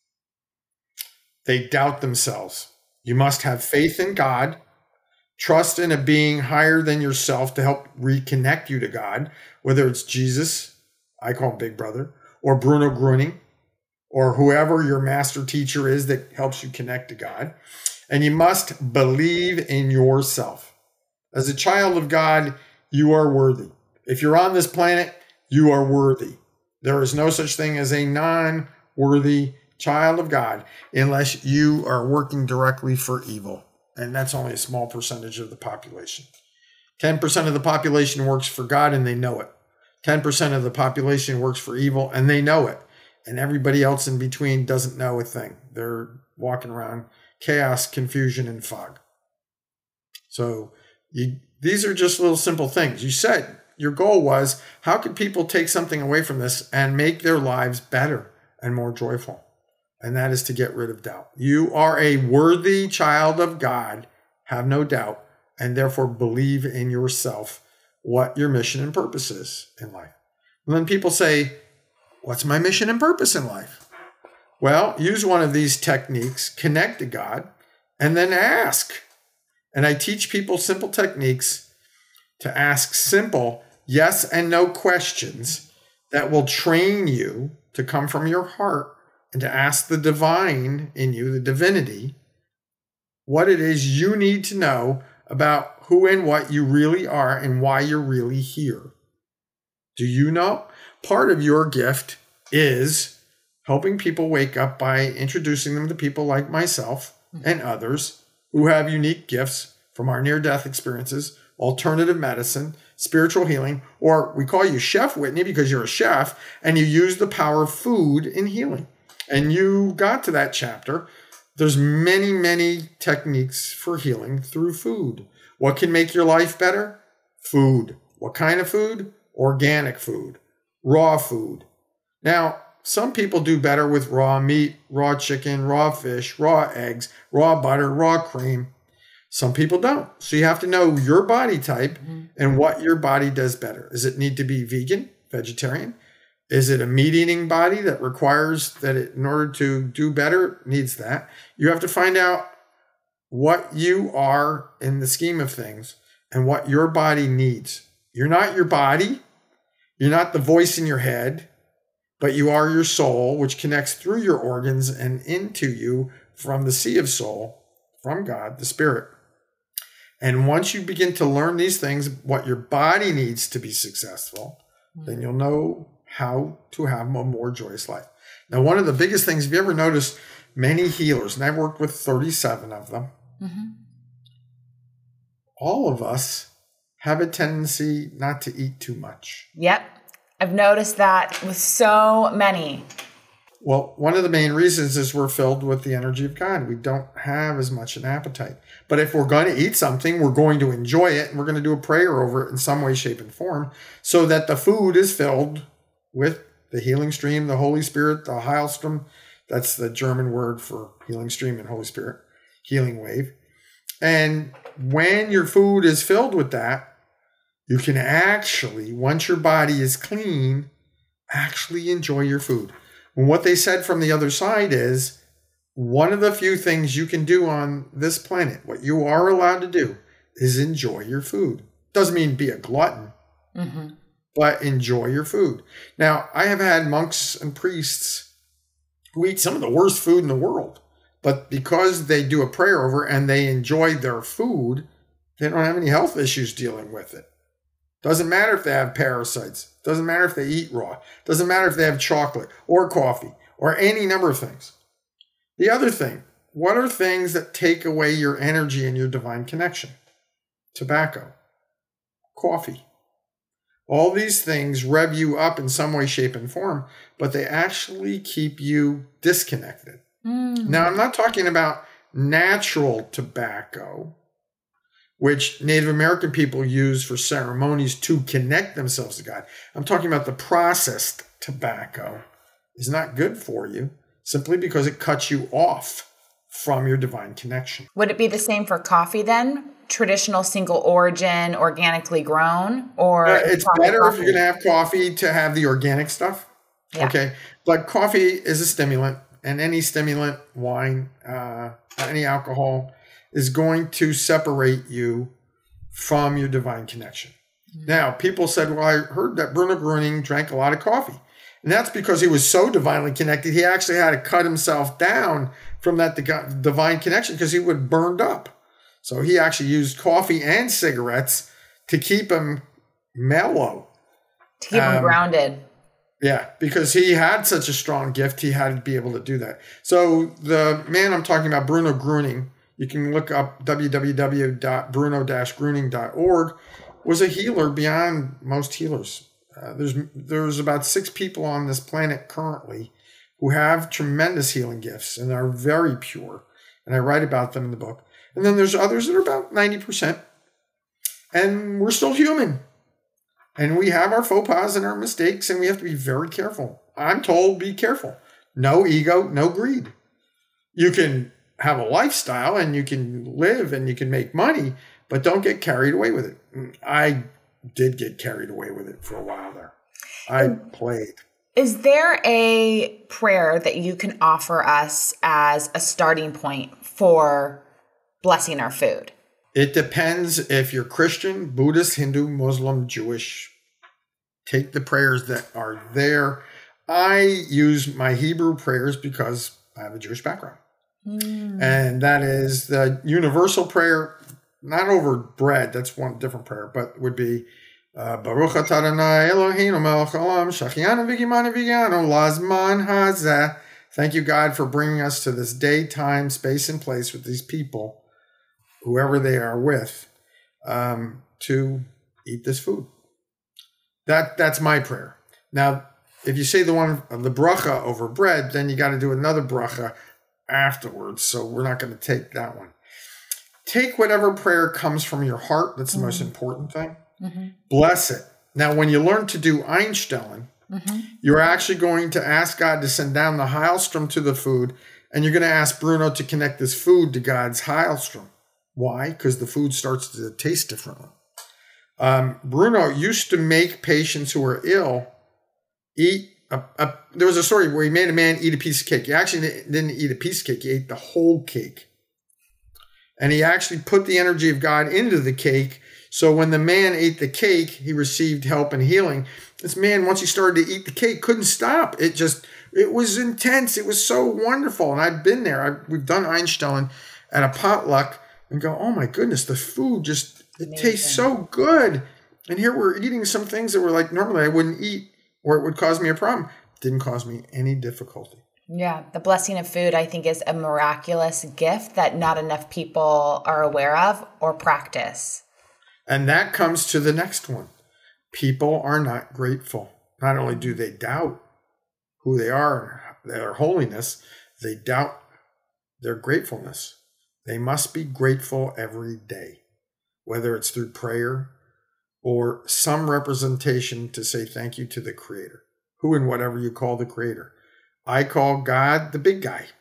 They doubt themselves. You must have faith in God, trust in a being higher than yourself to help reconnect you to God, whether it's Jesus, I call him Big Brother, or Bruno Gruning, or whoever your master teacher is that helps you connect to God. And you must believe in yourself. As a child of God, you are worthy. If you're on this planet, you are worthy. There is no such thing as a non-worthy child of God unless you are working directly for evil. And that's only a small percentage of the population. 10% of the population works for God and they know it. 10% of the population works for evil and they know it. And everybody else in between doesn't know a thing. They're walking around chaos, confusion, and fog. So these are just little simple things. You said your goal was, how could people take something away from this and make their lives better and more joyful? And that is to get rid of doubt. You are a worthy child of God, have no doubt, and therefore believe in yourself what your mission and purpose is in life. And then people say, what's my mission and purpose in life? Well, use one of these techniques, connect to God, and then ask. And I teach people simple techniques to ask simple yes and no questions that will train you to come from your heart and to ask the divine in you, the divinity, what it is you need to know about who and what you really are and why you're really here. Do you know? Part of your gift is helping people wake up by introducing them to people like myself and others who have unique gifts from our near-death experiences, alternative medicine, spiritual healing, or we call you Chef Whitney because you're a chef and you use the power of food in healing. And you got to that chapter. There's many, many techniques for healing through food. What can make your life better? Food. What kind of food? Organic food, raw food. Now, some people do better with raw meat, raw chicken, raw fish, raw eggs, raw butter, raw cream. Some people don't. So you have to know your body type and what your body does better. Does it need to be vegan, vegetarian? Is it a meat-eating body that requires that it, in order to do better, needs that? You have to find out what you are in the scheme of things and what your body needs. You're not your body. You're not the voice in your head, but you are your soul, which connects through your organs and into you from the sea of soul, from God, the Spirit. And once you begin to learn these things, what your body needs to be successful, then you'll know how to have a more joyous life. Now, one of the biggest things, if you ever noticed, many healers, and I've worked with 37 of them, all of us have a tendency not to eat too much.
Yep. I've noticed that with so many.
Well, one of the main reasons is we're filled with the energy of God. We don't have as much an appetite. But if we're going to eat something, we're going to enjoy it, and we're going to do a prayer over it in some way, shape, and form so that the food is filled with the healing stream, the Holy Spirit, the Heilstrom. That's the German word for healing stream and Holy Spirit, healing wave. And when your food is filled with that, you can actually, once your body is clean, actually enjoy your food. And what they said from the other side is, one of the few things you can do on this planet, what you are allowed to do, is enjoy your food. Doesn't mean be a glutton, but enjoy your food. Now, I have had monks and priests who eat some of the worst food in the world, but because they do a prayer over and they enjoy their food, they don't have any health issues dealing with it. Doesn't matter if they have parasites. Doesn't matter if they eat raw. Doesn't matter if they have chocolate or coffee or any number of things. The other thing, what are things that take away your energy and your divine connection? Tobacco, coffee. All these things rev you up in some way, shape, and form, but they actually keep you disconnected. Now, I'm not talking about natural tobacco, which Native American people use for ceremonies to connect themselves to God. I'm talking about the processed tobacco is not good for you simply because it cuts you off from your divine connection.
Would it be the same for coffee then? Traditional single origin, organically grown? Or
it's better if you're going to have coffee to have the organic stuff. Yeah. Okay. But coffee is a stimulant, and any stimulant, wine, any alcohol, is going to separate you from your divine connection. Now, people said, well, I heard that Bruno Gruning drank a lot of coffee. And that's because he was so divinely connected, he actually had to cut himself down from that divine connection because he would burned up. So he actually used coffee and cigarettes to keep him mellow.
To keep him grounded.
Yeah, because he had such a strong gift, he had to be able to do that. So the man I'm talking about, Bruno Gruning, you can look up www.bruno-gruning.org, was a healer beyond most healers. There's about 6 people on this planet currently who have tremendous healing gifts and are very pure. And I write about them in the book. And then there's others that are about 90%. And we're still human. And we have our faux pas and our mistakes, and we have to be very careful. I'm told, be careful. No ego, no greed. You can have a lifestyle and you can live and you can make money, but don't get carried away with it. I did get carried away with it for a while there. I played.
Is there a prayer that you can offer us as a starting point for blessing our food?
It depends if you're Christian, Buddhist, Hindu, Muslim, Jewish. Take the prayers that are there. I use my Hebrew prayers because I have a Jewish background. And that is the universal prayer, not over bread, that's one different prayer, but would be Baruch atah Adonai Eloheinu melech haolam shachianu v'gimanu v'yanu lazman hazeh. Thank you, God, for bringing us to this day, time, space, and place with these people, whoever they are with, to eat this food. That's my prayer. Now, if you say the one of the bracha over bread, then you got to do another bracha afterwards. So we're not going to take that one. Take whatever prayer comes from your heart. That's the most important thing. Bless it. Now, when you learn to do Einstellen, you're actually going to ask God to send down the Heilstrom to the food, and you're going to ask Bruno to connect this food to God's Heilstrom. Why? Because the food starts to taste differently. Bruno used to make patients who were ill eat there was a story where he made a man eat a piece of cake. He actually didn't eat a piece of cake. He ate the whole cake. And he actually put the energy of God into the cake. So when the man ate the cake, he received help and healing. This man, once he started to eat the cake, couldn't stop. It was intense. It was so wonderful. And I've been there. We've done Einstellen at a potluck and go, oh my goodness, the food it tastes so good. And here we're eating some things that were like normally I wouldn't eat, or it would cause me a problem. It didn't cause me any difficulty.
Yeah, the blessing of food, I think, is a miraculous gift that not enough people are aware of or practice.
And that comes to the next one. People are not grateful. Not only do they doubt who they are, their holiness, they doubt their gratefulness. They must be grateful every day, whether it's through prayer or some representation to say thank you to the Creator, who and whatever you call the Creator. I call God the big guy.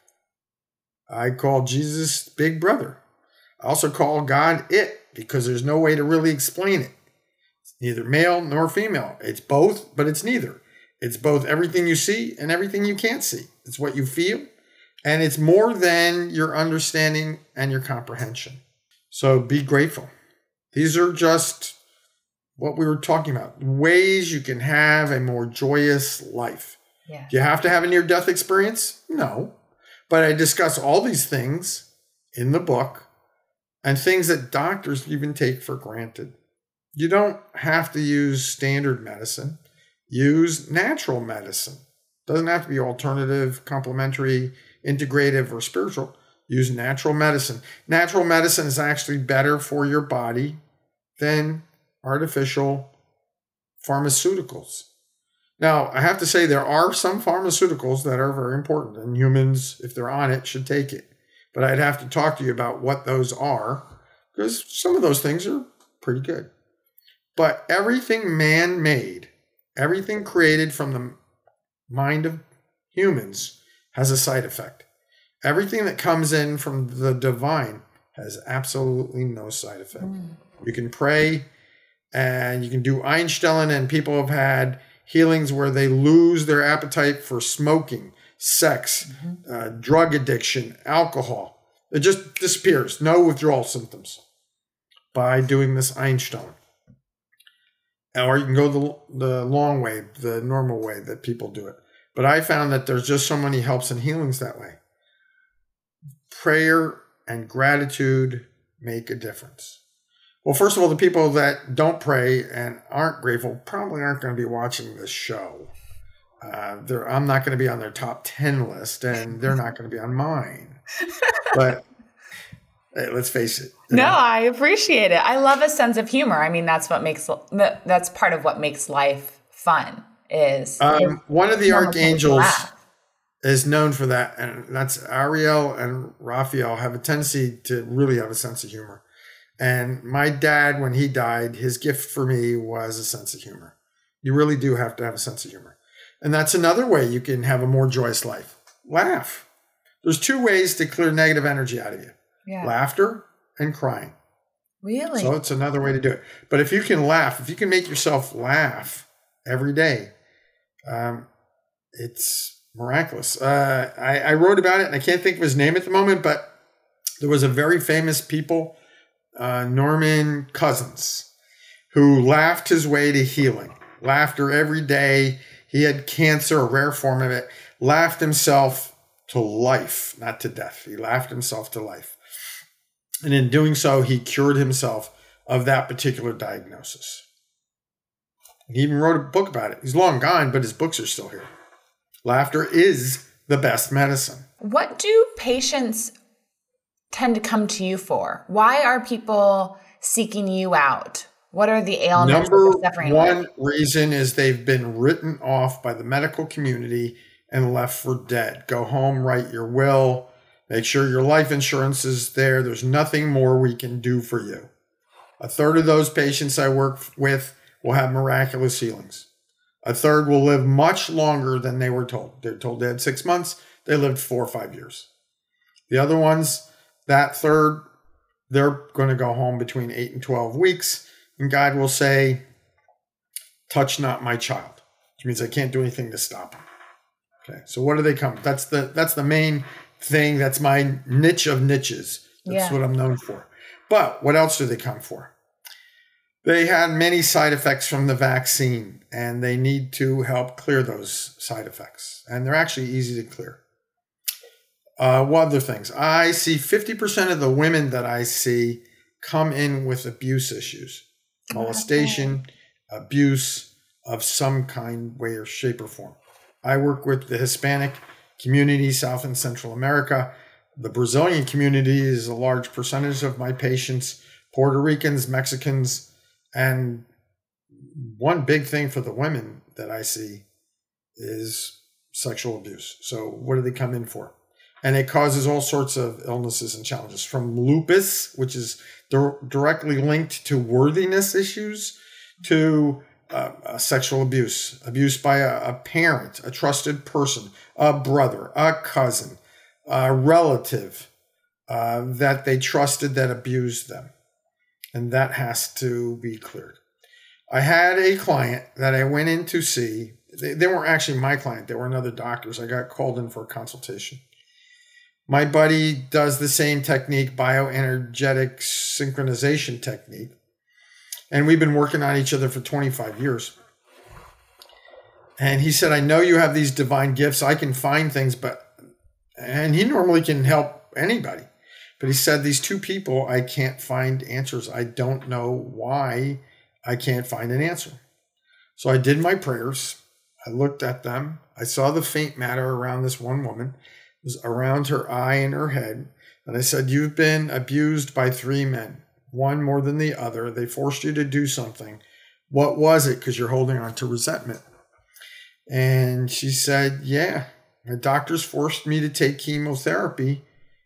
I call Jesus big brother. I also call God it, because there's no way to really explain it. It's neither male nor female. It's both, but it's neither. It's both everything you see and everything you can't see. It's what you feel, and it's more than your understanding and your comprehension. So be grateful. These are just what we were talking about, ways you can have a more joyous life.
Yeah.
Do you have to have a near-death experience? No. But I discuss all these things in the book, and things that doctors even take for granted. You don't have to use standard medicine. Use natural medicine. Doesn't have to be alternative, complementary, integrative, or spiritual. Use natural medicine. Natural medicine is actually better for your body than artificial pharmaceuticals. Now, I have to say there are some pharmaceuticals that are very important, and humans, if they're on it, should take it. But I'd have to talk to you about what those are, because some of those things are pretty good. But everything man-made, everything created from the mind of humans has a side effect. Everything that comes in from the divine has absolutely no side effect. You can pray and you can do Einstellen, and people have had healings where they lose their appetite for smoking, sex, drug addiction, alcohol. It just disappears. No withdrawal symptoms by doing this Einstellen. Or you can go the long way, the normal way that people do it. But I found that there's just so many helps and healings that way. Prayer and gratitude make a difference. Well, first of all, the people that don't pray and aren't grateful probably aren't going to be watching this show. I'm not going to be on their top 10 list, and they're not going to be on mine. But hey, let's face it.
No, I appreciate it. I love a sense of humor. I mean, that's part of what makes life fun. Is
one of the archangels is known for that, and that's Ariel and Raphael have a tendency to really have a sense of humor. And my dad, when he died, his gift for me was a sense of humor. You really do have to have a sense of humor. And that's another way you can have a more joyous life. Laugh. There's two ways to clear negative energy out of you.
Yeah.
Laughter and crying.
Really?
So it's another way to do it. But if you can laugh, if you can make yourself laugh every day, it's miraculous. I wrote about it, and I can't think of his name at the moment, but there was a very famous Norman Cousins, who laughed his way to healing. Laughter every day. He had cancer, a rare form of it. Laughed himself to life, not to death. He laughed himself to life. And in doing so, he cured himself of that particular diagnosis. He even wrote a book about it. He's long gone, but his books are still here. Laughter is the best medicine.
What do patients tend to come to you for? Why are people seeking you out? What are the ailments
Number
that they're suffering
one
with?
reason is they've been written off by the medical community and left for dead. Go home, write your will, make sure your life insurance is there. There's nothing more we can do for you. A third of those patients I work with will have miraculous healings. A third will live much longer than they were told. They're told they had 6 months. They lived 4 or 5 years. The other ones, that third, they're going to go home between 8 and 12 weeks. And God will say, touch not my child, which means I can't do anything to stop him. Okay. So what do they come? That's the main thing. That's my niche of niches. That's what I'm known for. But what else do they come for? They had many side effects from the vaccine, and they need to help clear those side effects. And they're actually easy to clear. What other things? I see 50% of the women that I see come in with abuse issues, molestation, abuse of some kind, way, or shape, or form. I work with the Hispanic community, South and Central America. The Brazilian community is a large percentage of my patients, Puerto Ricans, Mexicans, and one big thing for the women that I see is sexual abuse. So what do they come in for? And it causes all sorts of illnesses and challenges, from lupus, which is directly linked to worthiness issues, to sexual abuse by a parent, a trusted person, a brother, a cousin, a relative that they trusted that abused them. And that has to be cleared. I had a client that I went in to see. They weren't actually my client. They were another doctor's. I got called in for a consultation. My buddy does the same technique, bioenergetic synchronization technique. And we've been working on each other for 25 years. And he said, I know you have these divine gifts. I can find things, and he normally can help anybody. But he said, these two people, I can't find answers. I don't know why I can't find an answer. So I did my prayers. I looked at them. I saw the faint matter around this one woman. It was around her eye and her head. And I said, you've been abused by 3 men, one more than the other. They forced you to do something. What was it? Because you're holding on to resentment. And she said, yeah, the doctors forced me to take chemotherapy.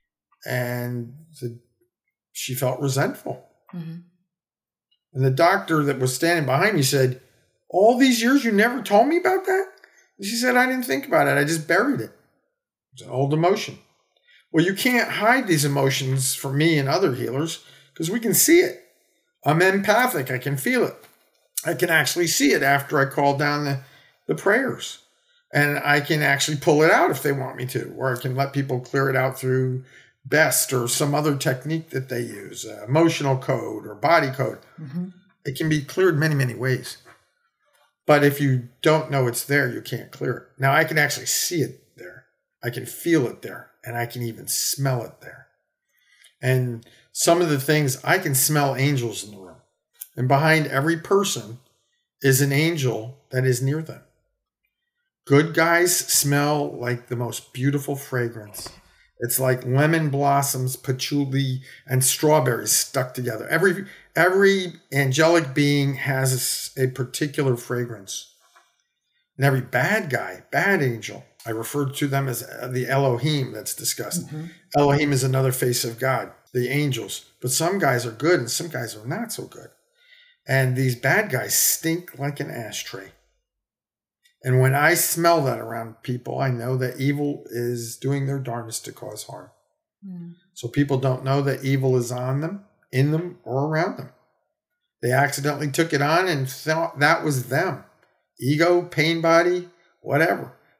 And she felt resentful. Mm-hmm. And the doctor that was standing behind me said, all these years you never told me about that? And she said, I didn't think about it. I just buried it. It's an old emotion. Well, you can't hide these emotions from me and other healers because we can see it. I'm empathic. I can feel it. I can actually see it after I call down the prayers. And I can actually pull it out if they want me to, or I can let people clear it out through BEST or some other technique that they use, emotional code or body code. Mm-hmm. It can be cleared many, many ways. But if you don't know it's there, you can't clear it. Now, I can actually see it there. I can feel it there. And I can even smell it there. And some of the things, I can smell angels in the room. And behind every person is an angel that is near them. Good guys smell like the most beautiful fragrance. It's like lemon blossoms, patchouli, and strawberries stuck together. Every angelic being has a particular fragrance. And every bad guy, bad angel, I refer to them as the Elohim that's discussed. Mm-hmm. Elohim is another face of God, the angels. But some guys are good and some guys are not so good. And these bad guys stink like an ashtray. And when I smell that around people, I know that evil is doing their darndest to cause harm. Mm. So people don't know that evil is on them, in them, or around them. They accidentally took it on and thought that was them. Ego, pain body, whatever.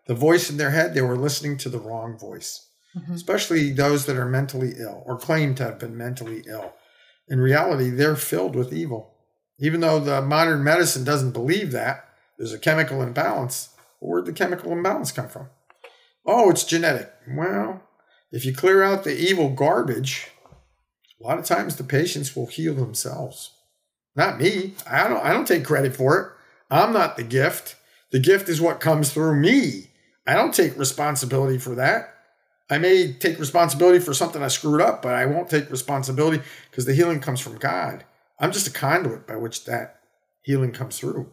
The voice in their head, they were listening to the wrong voice, especially those that are mentally ill or claim to have been mentally ill. In reality, they're filled with evil. Even though the modern medicine doesn't believe that, there's a chemical imbalance. Where'd the chemical imbalance come from? Oh, it's genetic. Well, if you clear out the evil garbage, a lot of times the patients will heal themselves. Not me. I don't take credit for it. I'm not the gift. The gift is what comes through me. I don't take responsibility for that. I may take responsibility for something I screwed up, but I won't take responsibility because the healing comes from God. I'm just a conduit by which that healing comes through.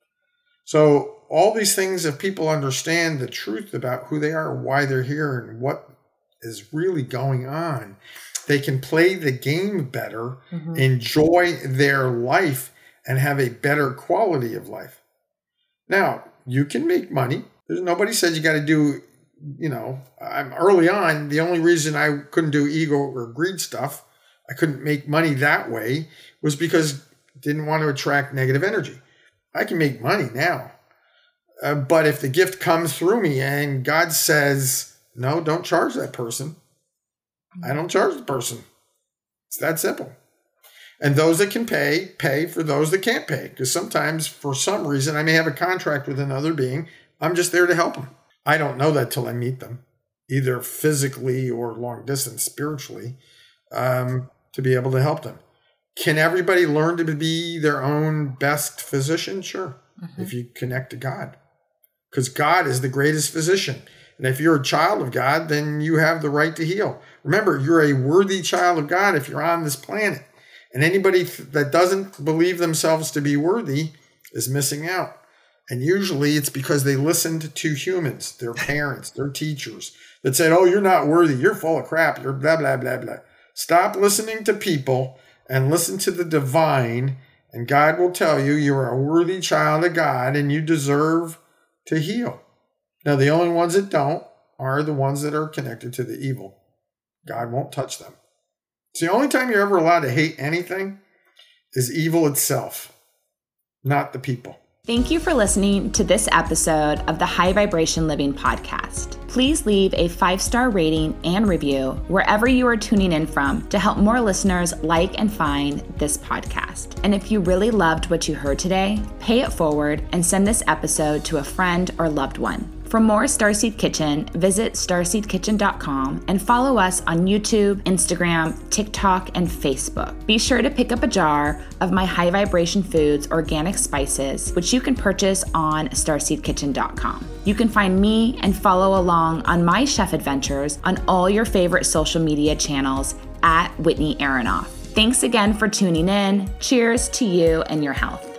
So all these things, if people understand the truth about who they are, why they're here, and what is really going on, they can play the game better, enjoy their life, and have a better quality of life. Now, you can make money. There's nobody said you got to do, early on, the only reason I couldn't do ego or greed stuff, I couldn't make money that way, was because I didn't want to attract negative energy. I can make money now. But if the gift comes through me and God says, no, don't charge that person, I don't charge the person. It's that simple. And those that can pay for those that can't pay. Because sometimes, for some reason, I may have a contract with another being. I'm just there to help them. I don't know that till I meet them, either physically or long distance spiritually, to be able to help them. Can everybody learn to be their own best physician? Sure, if you connect to God. Because God is the greatest physician. And if you're a child of God, then you have the right to heal. Remember, you're a worthy child of God if you're on this planet. And anybody that doesn't believe themselves to be worthy is missing out. And usually it's because they listened to humans, their parents, their teachers, that said, oh, you're not worthy. You're full of crap. You're blah, blah, blah, blah. Stop listening to people and listen to the divine. And God will tell you you're a worthy child of God and you deserve to heal. Now, the only ones that don't are the ones that are connected to the evil. God won't touch them. It's the only time you're ever allowed to hate anything is evil itself, not the people.
Thank you for listening to this episode of the High Vibration Living Podcast. Please leave a 5-star rating and review wherever you are tuning in from to help more listeners like and find this podcast. And if you really loved what you heard today, pay it forward and send this episode to a friend or loved one. For more Starseed Kitchen, visit starseedkitchen.com and follow us on YouTube, Instagram, TikTok, and Facebook. Be sure to pick up a jar of my High Vibration Foods organic spices, which you can purchase on starseedkitchen.com. You can find me and follow along on my chef adventures on all your favorite social media channels at Whitney Aronoff. Thanks again for tuning in. Cheers to you and your health.